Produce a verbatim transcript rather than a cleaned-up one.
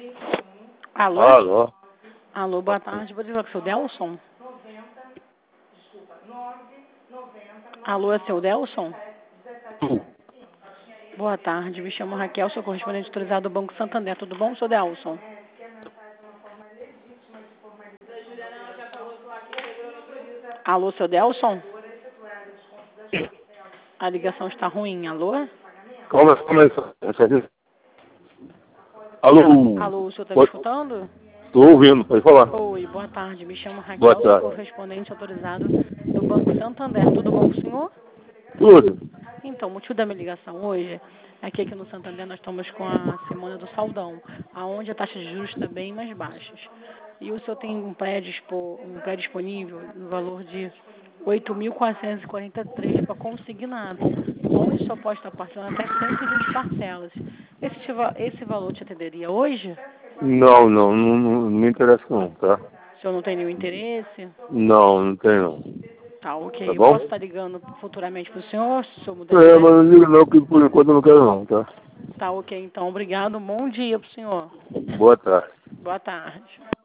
Alô? Alô? Alô, boa tarde. Vou dizer que é o seu Delson? Alô, é seu Delson? Boa tarde, me chamo Raquel, sou correspondente autorizado do Banco Santander. Tudo bom, seu Delson? Alô, seu Delson? A ligação está ruim. Alô? Como é, como é isso? Essa aqui? Alô? Alô, o senhor está me Pode- escutando? Tô ouvindo, pode falar. Oi, boa tarde. Me chamo Boa Raquel, sou tarde. correspondente autorizado do Banco Santander. Tudo bom com o senhor? Tudo? Então, o motivo da minha ligação hoje é que aqui no Santander nós estamos com a semana do saldão, aonde a taxa de juros está bem mais baixa. E o senhor tem um pré-dispo, um pré-disponível no valor de oito mil quatrocentos e quarenta e três para consignado, onde o senhor pode estar parcelando até cento e vinte parcelas. Esse, tiva- esse valor te atenderia hoje? Não, não, não, não me interessa não, tá? O senhor não tem nenhum interesse? Não, não tem não. Tá, ok. Tá Eu bom? posso estar ligando futuramente para o senhor, se o senhor mudar de É, mas ideia? não digo não, que por enquanto eu não quero não, tá? Tá, ok. Então, obrigado. Um bom dia para o senhor. Boa tarde. Boa tarde.